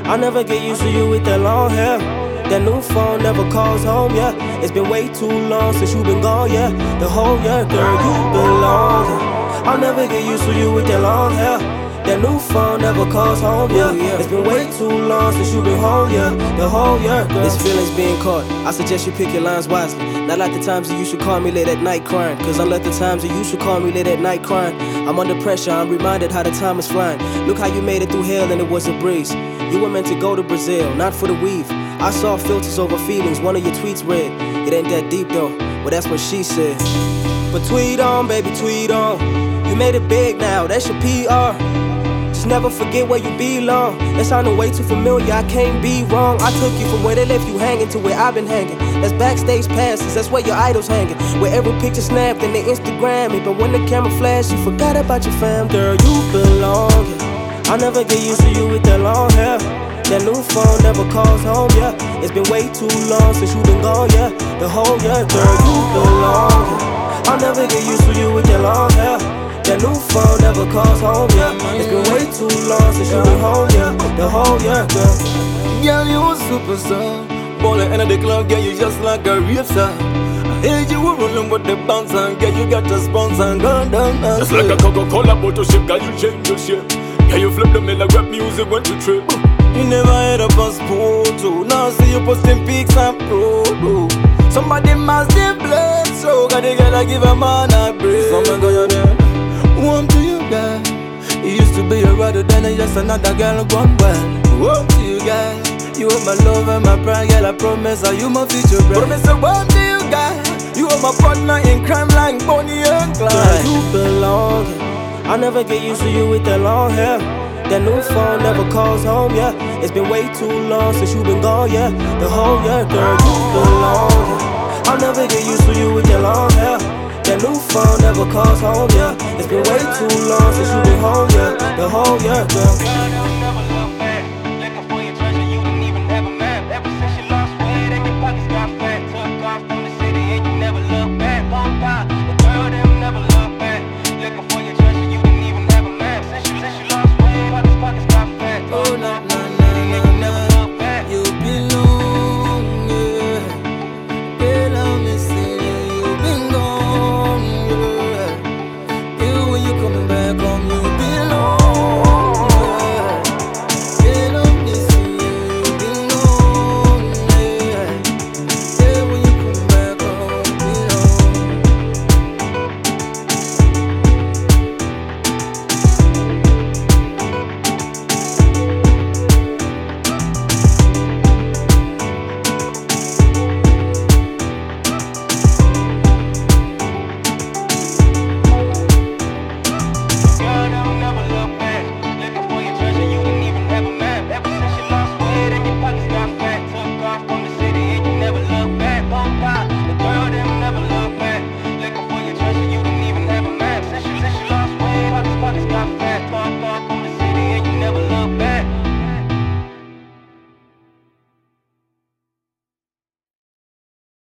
I'll never get used to you with that long hair. That new phone never calls home, yeah. It's been way too long since you been gone, yeah. The whole year, girl, you belong, yeah. I'll never get used to you with that long hair. That new phone never calls home, yeah. It's been way too long since you been home, yeah. The whole year, girl. This feeling's being caught. I suggest you pick your lines wisely. Not like the times that you should call me late at night crying. Cause unlike the times that you should call me late at night crying. I'm under pressure, I'm reminded how the time is flying. Look how you made it through hell and it was a breeze. You were meant to go to Brazil, not for the weave. I saw filters over feelings, one of your tweets read. It ain't that deep though, well that's what she said. But tweet on, baby, tweet on. You made it big now, that's your PR. Just never forget where you belong. That sounded way too familiar, I can't be wrong. I took you from where they left you hanging to where I've been hanging. That's backstage passes, that's where your idols hanging. Where every picture snapped and they Instagram it. But when the camera flashed, you forgot about your fam. Girl, you belong, yeah. I'll never get used to you with that long hair. That new phone never calls home, yeah. It's been way too long since you been gone, yeah. The whole year, girl, you belong, yeah. I'll never get used to you with that long hair. That new phone never calls home, yeah. It's been way too long since you been home, yeah. The whole year, girl. Girl, you a superstar. Ballin' in the club, girl, you just like a rave star. I heard you were rolling with the bounce and girl, you got the sponsor and gone down. Just like a Coca-Cola bottle shape, girl, you change your shape. Yeah, you flip the mill like rap music when you trip. You never had a passport, oh. Now see you posting pics and pro, oh. Somebody must have blood, so got the girl I give a man a break. Someone go you there. Warm to you, girl. You used to be a rather than just another girl gone well. Warm to you, girl. You are my love and my pride, girl. I promise you my future, bro. Promise I warm to you, girl. You are my partner in crime like Bonnie and Clyde. Girl, you belong, yeah. I'll never get used to you with that long hair. That new phone never calls home, yeah. It's been way too long since you been gone, yeah. The whole year, girl, you belong, yeah. I'll never get used to you with that long hair. That new phone never calls home, yeah. It's been way too long since you been home, yeah. The whole year, girl.